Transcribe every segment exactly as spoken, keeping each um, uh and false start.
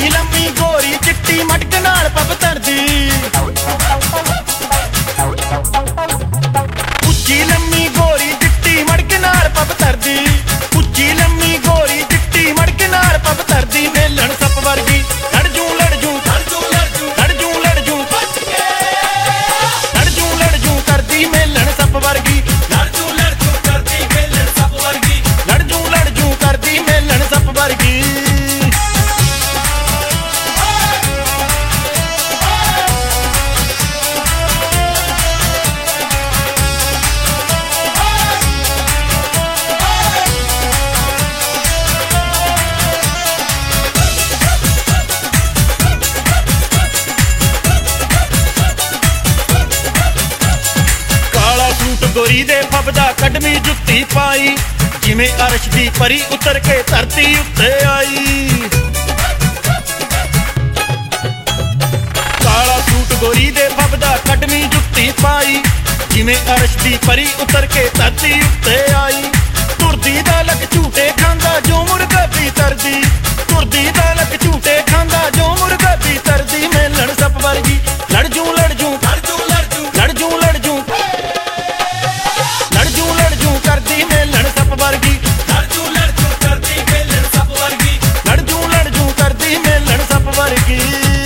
ਉੱਚੀ ਲੰਮੀ ਗੋਰੀ ਚਿੱਟੀ ਮਟਕ ਨਾਲ ਪੱਬ ਧਰਦੀ ਉੱਚੀ ਲੰਮੀ ਗੋਰੀ ਚਿੱਟੀ ਮਟਕ ਨਾਲ ਪੱਬ ਧਰਦੀ ਉੱਚੀ ਲੰਮੀ ਗੋਰੀ ਚਿੱਟੀ ਮਟਕ ਨਾਲ ਪੱਬ ਧਰਦੀ ਮੇਲਣ ਸੱਪ ਵਰਗੀ ਲੜ ਜੂ ਲੜ ਜੂ ਲੜ ਜੂ ਲੜ ਜੂ ਲੜ ਜੂ ਲੜ ਜੂ ਲੜ ਜੂ ਕਰਦੀ ਮੇਲਣ ਸੱਪ ਵਰਗੀ ਲੜ ਜੂ ਲੜ ਜੂ ਕਰਦੀ ਮੇਲਣ ਸੱਪ ਵਰਗੀ ਲੜ ਜੂ ਲੜ ਜੂ ਕਰਦੀ ਮੇਲਣ ਸੱਪ ਵਰਗੀ गोरी दे फबदा कदमी जुत्ती पाई जिमें अर्श दी परी उतर के धरती उत्ते आई काला सूट गोरी दे फबदा कदमी जुत्ती पाई जिमें अर्श दी परी उतर के धरती उत्ते आई तुरदी दा लक झूटे खांदा जो मुर्गा भीतर दी तुरदी दा लक झूटे खांदा जो मुर्गा भीतर दी मेलण सप वर्गी लड़ जू लड़ जू लड़ जू लड़ जू लड़ जू लड़ जू लड़ जू करदी मेलण सप वर्गी लड़ जू लड़ जू करदी मेलण सप वर्गी लड़ जू लड़ जू करदी मेलण सप वर्गी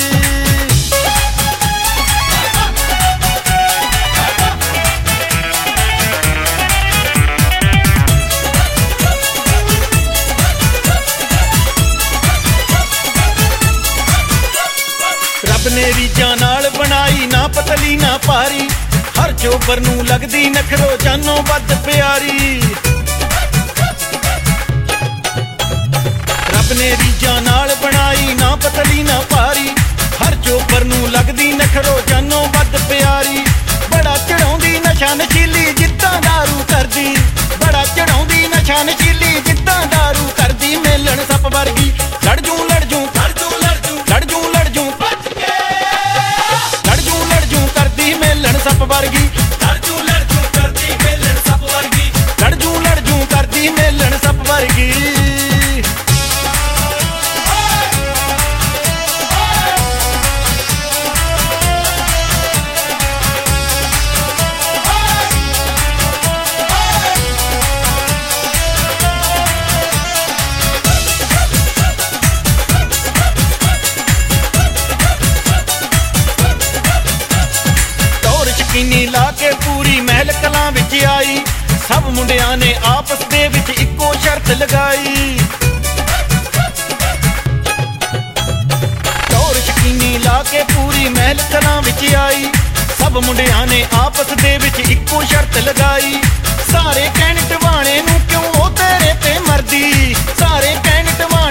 रब ने रीझां नाल बनाई ना पतली ना भारी हर चोबर नूं लगदी नखरो जानों वध प्यारी रब ने रीझां नाल बनाई ना पतली ना भारी हर चोबर नूं लगदी नखरो जानों वध प्यारी बड़ा चढ़ाउंदी नशा नशीली जिद्दां दारू करदी बड़ा चढ़ाउंदी नशा नशीली जिद्दां दारू करदी मेलण सप वर्गी लड़ जू लड़ जू लड़ जू लड़ जू लड़ जू लड़ जू लड़ जू लड़ जू करदी मेलण सप वर्गी लड़ जू लड़ जू करदी मेलण सप वर्गी लड़ जू लड़ जू करदी मेलण सप वर्गी कीनी ला के पूरी महल कलां विच आई सब मुंडियां ने आपस दे विच इक्को शर्त लगाई टौर शकीनी ला के पूरी महल कलां विच आई सब मुंडियां ने आपस दे विच इक्को शर्त लगाई सारे कहण टवाणे नूं क्यों ओ तेरे ते मरदी सारे कहण टवाणे